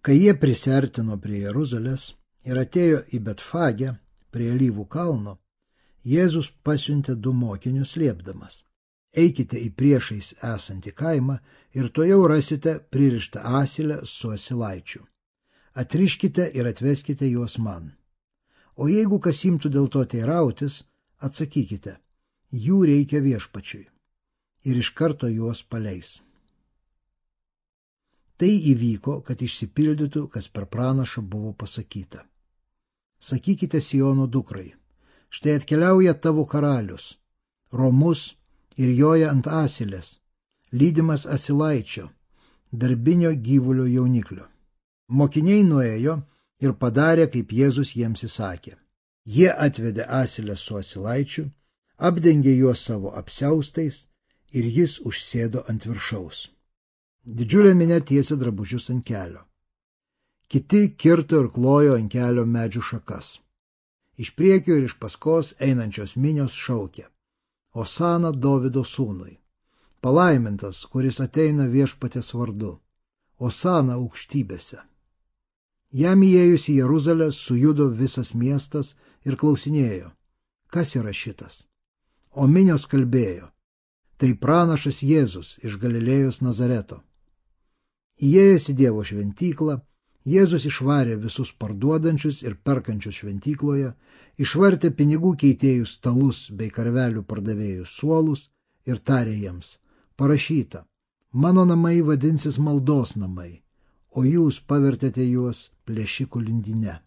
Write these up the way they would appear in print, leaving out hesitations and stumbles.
Kai jie prisiartino prie Jeruzalės ir atėjo į Betfagę prie Alyvų kalno, Jėzus pasiuntė 2 mokinius liepdamas: eikite į priešais esantį kaimą ir tojau rasite pririštą asilę su asilaičiu. Atriškite ir atveskite juos man. O jeigu kas imtų dėl to teirautis, atsakykite: jų reikia viešpačiui. Ir iš karto juos paleis. Tai įvyko, kad išsipildytų, kas per pranašą buvo pasakyta. Sakykite Siono dukrai: štai atkeliauja tavo karalius, romus ir joja ant asilės, lydimas asilaičio, darbinio gyvulio jauniklio. Mokiniai nuėjo ir padarė, kaip Jėzus jiems įsakė. Jie atvedė asilę su asilaičiu, apdengė juos savo apsiaustais ir jis užsėdo ant viršaus. Didžiulė minia tiesė drabužius ant kelio. Kiti kirto ir klojo ant kelio medžių šakas. Iš priekio ir iš paskos einančios minios šaukė: Osana Dovido sūnui. Palaimintas, kuris ateina viešpaties vardu. Osana aukštybėse. Jam įėjus į Jeruzalę sujudo visas miestas ir klausinėjo: kas yra šitas? O minios kalbėjo: tai pranašas Jėzus iš Galilėjos Nazareto. Įėjęs į Dievo šventyklą, Jėzus išvarė visus parduodančius ir perkančius šventykloje, išvartė pinigų keitėjų stalus bei karvelių pardavėjų suolus ir tarė jiems: parašyta, mano namai vadinsis maldos namai, o jūs pavertėte juos plėšikų lindine.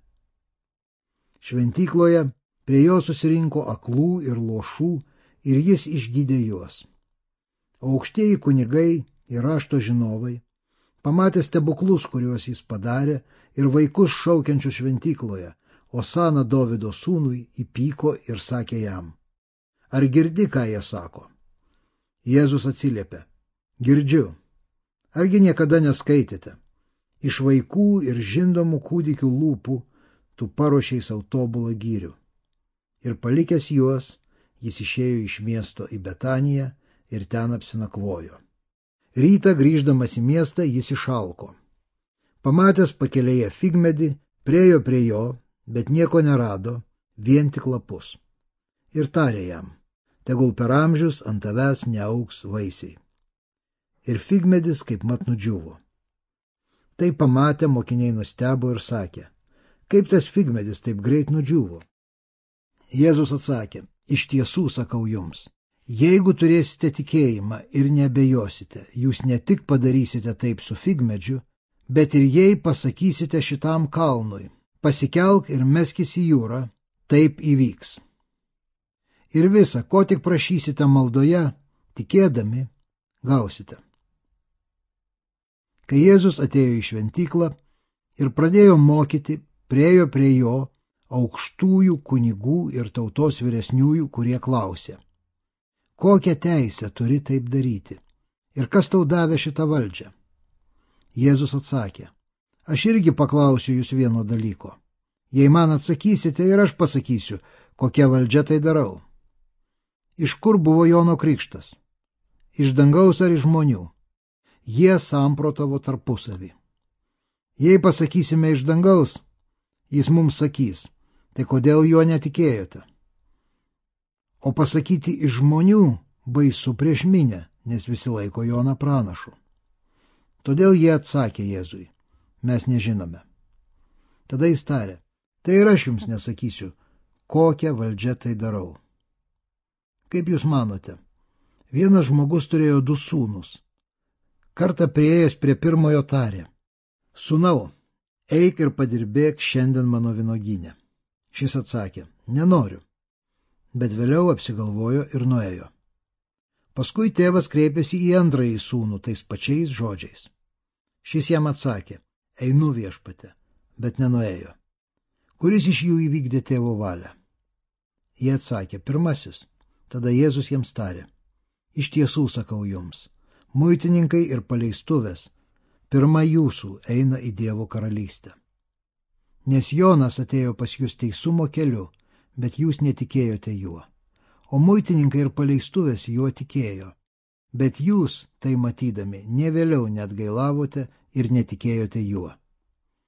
Šventykloje prie jo susirinko aklų ir lošų ir jis išgydė juos. O aukštieji kunigai ir rašto žinovai, pamatė stebuklus, kuriuos jis padarė, ir vaikus šaukiančių šventykloje, Osana Dovido sūnui, įpyko ir sakė jam: ar girdi, ką jie sako? Jėzus atsiliepė: girdžiu. Argi niekada neskaitėte? Iš vaikų ir žindomų kūdikių lūpų tu paruošei savo tobulą gyrių. Ir palikęs juos, jis išėjo iš miesto į Betaniją ir ten apsinakvojo. Rytą grįždamas į miestą jis išalko. Pamatęs pakelėje figmedį, priėjo prie jo, bet nieko nerado, vien tik lapus. Ir tarė jam: tegul per amžius ant tavęs neaugs vaisiai. Ir figmedis kaip mat nudžiuvo. Tai pamatę mokiniai nustebo ir sakė: kaip tas figmedis taip greit nudžiuvo? Jėzus atsakė: iš tiesų sakau jums, jeigu turėsite tikėjimą ir neabejosite, jūs ne tik padarysite taip su figmedžiu, bet ir jei pasakysite šitam kalnui: pasikelk ir meskis į jūrą, taip įvyks. Ir visa, ko tik prašysite maldoje, tikėdami, gausite. Kai Jėzus atėjo į šventyklą ir pradėjo mokyti, priėjo prie jo aukštųjų kunigų ir tautos vyresniųjų, kurie klausė: kokią teisę turi taip daryti? Ir kas tau davė šitą valdžią? Jėzus atsakė: aš irgi paklausiu jūs vieno dalyko. Jei man atsakysite, ir aš pasakysiu, kokia valdžia tai darau. Iš kur buvo Jono krikštas? Iš dangaus ar iš žmonių? Jie samprotavo tarpusavį. Jei pasakysime iš dangaus, jis mums sakys: tai kodėl juo netikėjote? O pasakyti iš žmonių baisu prieš minią, nes visi laiko Joną pranašu. Todėl jie atsakė Jėzui: mes nežinome. Tada jis tarė: tai ir aš jums nesakysiu, kokią valdžią tai darau. Kaip jūs manote, vienas žmogus turėjo 2 sūnus. Kartą priėjęs prie pirmojo tarė: sūnau, eik ir padirbėk šiandien mano vynuogyne. Šis atsakė: nenoriu. Bet vėliau apsigalvojo ir nuėjo. Paskui tėvas kreipėsi į antrąjį sūnų tais pačiais žodžiais. Šis jam atsakė: einu viešpate, bet nenuėjo. Kuris iš jų įvykdė tėvo valią? Jie atsakė: pirmasis. Tada Jėzus jiems tarė: iš tiesų sakau jums, muitininkai ir paleistuvės pirma jūsų eina į Dievo karalystę. Nes Jonas atėjo pas jūs teisumo keliu, bet jūs netikėjote juo. O muitininkai ir paleistuvės juo tikėjo. Bet jūs, tai matydami, ne vėliau neatgailavote ir netikėjote juo.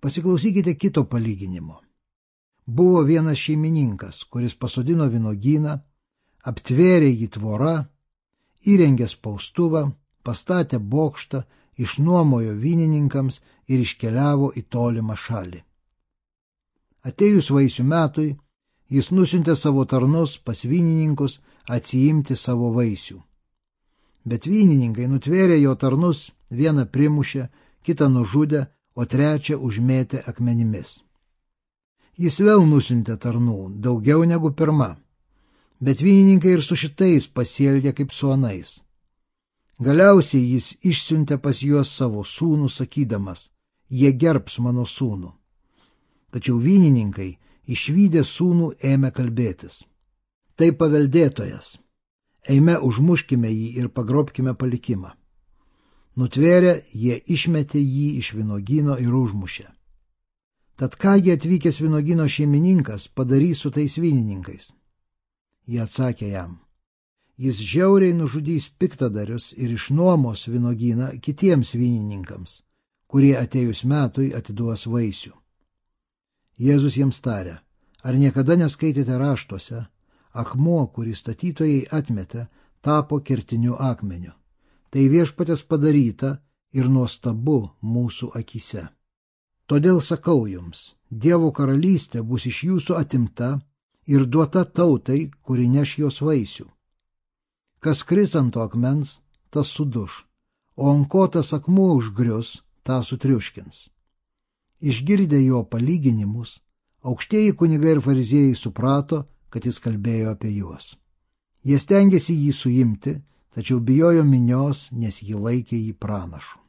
Pasiklausykite kito palyginimo. Buvo vienas šeimininkas, kuris pasodino vynuogyną, aptvėrė jį tvora, įrengė spaustuvą, pastatė bokštą, išnuomojo vynininkams ir iškeliavo į tolimą šalį. Atėjus vaisių metui, jis nusiuntė savo tarnus pas vynininkus atsiimti savo vaisių. Bet vynininkai nutvėrė jo tarnus, vieną primušė, kitą nužudė, o trečią užmėtė akmenimis. Jis vėl nusiuntė tarnų, daugiau negu pirma, bet vynininkai ir su šitais pasielgė kaip su anais. Galiausiai jis išsiuntė pas juos savo sūnų, sakydamas, jie gerbs mano sūnų. Tačiau vynininkai, išvydę sūnų, ėmė kalbėtis. Tai paveldėtojas. Eime, užmuškime jį ir pagrobkime palikimą. Nutvėrę, jie išmetė jį iš vynuogyno ir užmušė. Tad kągi atvykęs vynuogyno šeimininkas padarys su tais vynininkais? Jie atsakė jam. Jis žiauriai nužudys piktadarius ir išnuomos vynuogyną kitiems vynininkams, kurie atėjus metui atiduos vaisių. Jėzus jiems tarė, ar niekada neskaitėte raštuose, akmuo, kurį statytojai atmetė, tapo kertiniu akmeniu. Tai viešpatės padaryta ir nuostabu mūsų akyse. Todėl sakau jums, Dievo karalystė bus iš jūsų atimta ir duota tautai, kuri neš jos vaisių. Kas kris ant to akmens, tas suduš, o ant ko tas akmuo užgrius, tą sutriuškins. Išgirdę jo palyginimus, aukštieji kunigai ir fariziejai suprato, kad jis kalbėjo apie juos. Jie stengėsi jį suimti, tačiau bijojo minios, nes jį laikė jį pranašu.